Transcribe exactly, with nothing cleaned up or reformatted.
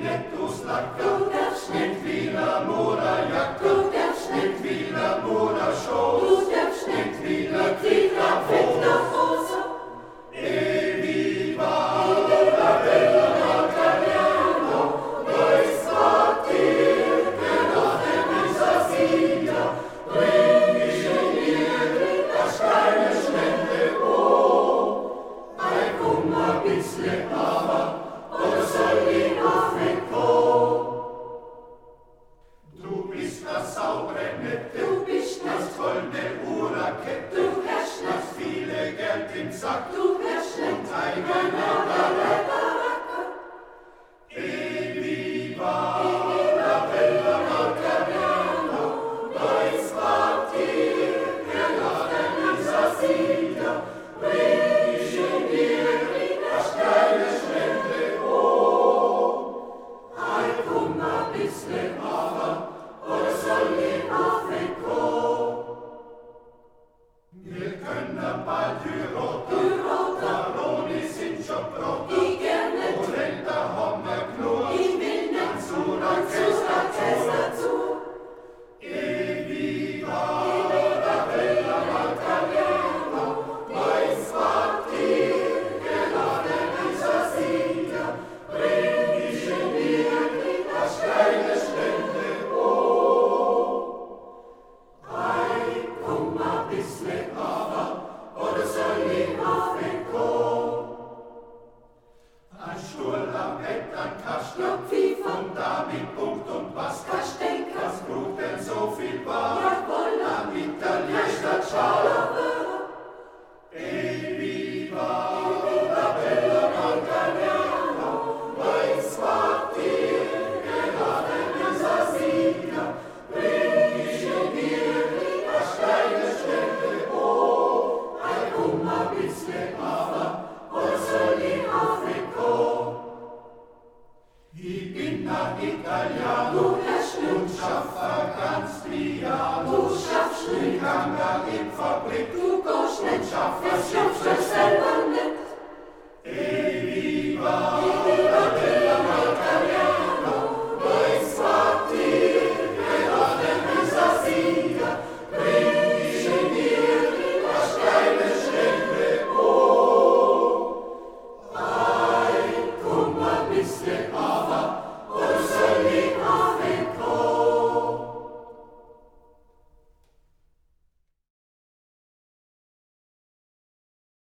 netto snackar. Ett vila måla jacka. Ett vila måla shorts. Ett vila kvitta fås. E viva la bella Macarena. Dois kvarter, gerade dieser Sida. Bring ich in ihr, das kleine Schlende, oh. Ei, komm mal bisschen aber, oder soll ich auf mich kommen? Du bist das saubere Nette, du bist das goldene Uhrrakette, du hast das viele Geld im Sack, du hast und eigene Baracke. E viva la bella Macarena, dois Quartier, gerade dieser Sida, bring ich in dir das kleine Schlende, oh. Ei, komm mal bisschen aber, oder soll ich auf mich kommen? Wir können bald Hyrota, Baroni sind schon brot. Ich gerne, Polenta haben wir Knurr. Ich will nicht zu, Orchester dazu. E viva la bella Macarena, dois Quartier, gerade dieser Sida, bring ich in dir das kleine Schlende, oh. Ei, komm mal bisschen aber, oder soll ich auf mich kommen? Ein Stuhl am Bett, ein Kasten, und damit um